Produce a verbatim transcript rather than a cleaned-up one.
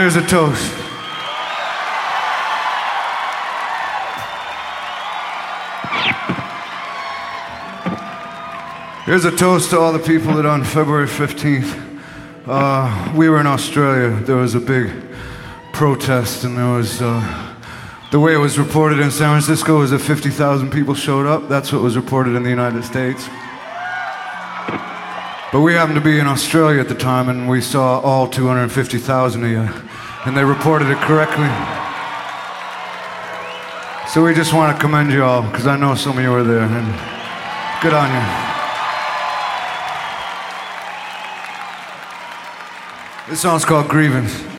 here's a toast. Here's a toast to all the people that on February fifteenth, uh, we were in Australia. There was a big protest, and there was, uh, the way it was reported in San Francisco was that fifty thousand people showed up. That's what was reported in the United States. But we happened to be in Australia at the time, and we saw all two hundred fifty thousand of you, and they reported it correctly. So we just want to commend you all, because I know some of you were there, and good on you. This song's called Grievance.